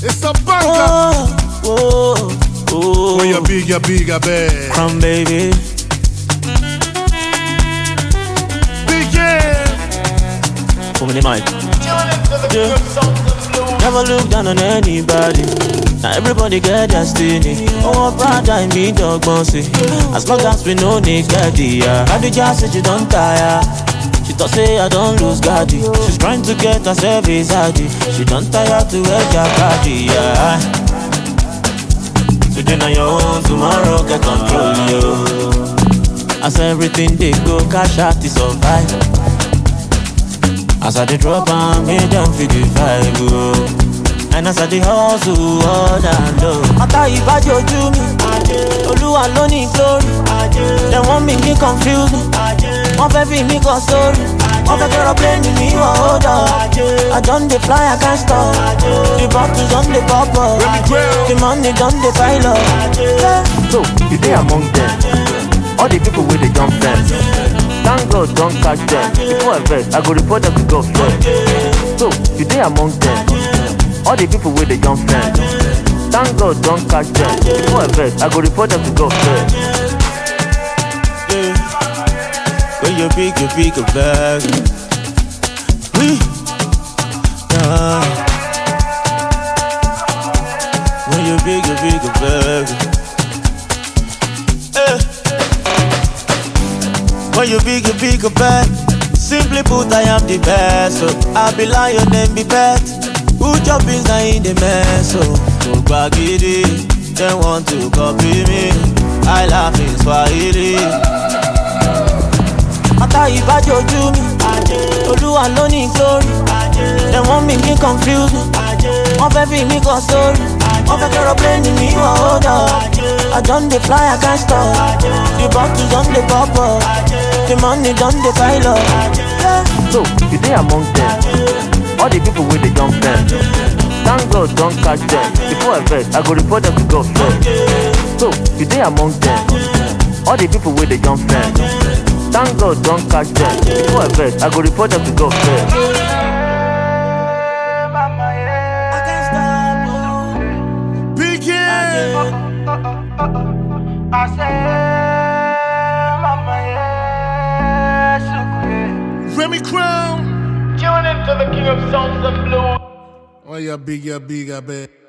It's a banger. When you're big, I bet. Come, baby. Big yeah. Put me the mic. Yeah. Never look down on anybody. Now everybody get destiny. Oh, brother, I mean dog bouncy. As long as we know need get the Khadija said you don't tire. She thought say I don't lose Gaddy. She's trying to get herself a zaddy. She don't tire to wear Jacadi. Today na your own, tomorrow get control you. As everything they go, cash out to survive. As I dey drop and make them figure five. And as I dey hustle all that low. Ata ibajo ojú mi, Olúwa ló ní glory. They want me get confused. Wọ́n fẹ́ fi mí kọ story. Wọ́n fẹ́ kẹ́rọ plane mi wọ̀ hold up. I done dey fly, I can't stop. The bottles done dey pop up. The money done dey pile up. So, you dey among them. All the people with the jump fence. Thank God don't catch them. Before I vex, I go report them to God first. So, you dey among them. All the people with the jump fence. Thank God don't catch them. Before I vex, I go report them to God first. Yeah. When you big a bag. When you big a bag. When you big a bag. Simply put, I am the best. So I be lion and be pet. Who job is not in the mess? So baggy, they want to copy me. I laugh in Swahili. Ata ibajo ojú mi, Olúwa ló ní glory. They want me get confused. Wọ́n fẹ́ fi mí kọ story. Wọ́n fẹ́ kẹ́rọ plane mi wọ̀ hold up. I done dey fly, I can't stop. The bottles done dey pop up. The money done dey pile up. So, you dey among them. All the people with the jump fence. Thank God don't catch them. Before I vex, I go report them to God first. So, you dey among them. All the people with the jump fence. Thank God don't catch them. Before I vex, I go report them to God first. Big yeah. Remy Crown. Tune into the King of Sounds and Blues. Oh, you're big, I bet.